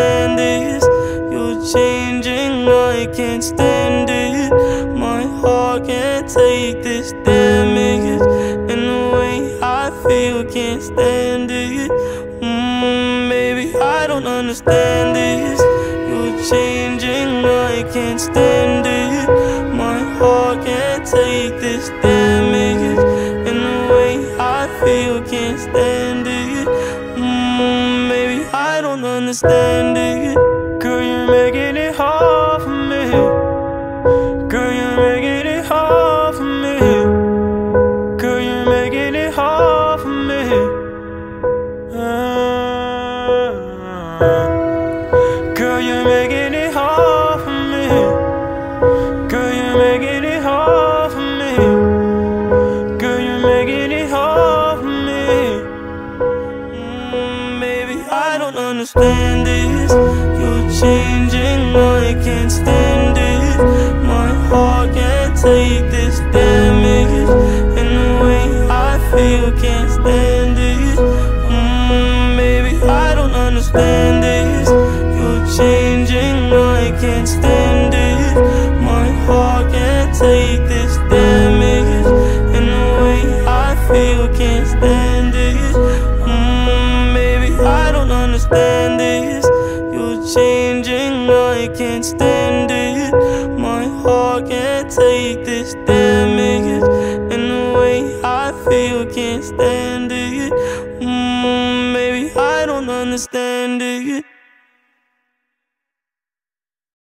understand this. You're changing, I can't stand it. My heart can't take this damage, and the way I feel can't stand it. Baby, I don't understand this. You're changing, I can't stand it. My heart can't take this damage, and the way I feel can't stand it. Maybe I don't understand it. Girl, you're making it hard for me. Girl, you're making it hard for me. Girl, you're making it hard for me. Girl, you're making it hard for me. Girl, you're making it hard for me. Girl, you're making it hard for me. Baby, I don't understand this. You're changing, I can't stand it. My heart can't take this damage, and the way I feel can't stand it. Baby, I don't understand this. You're changing, I can't stand it. My heart can't take this damage, and the way I feel can't stand it. Baby, I don't understand this. You're changing, I can't stand it. My heart can't take this damage.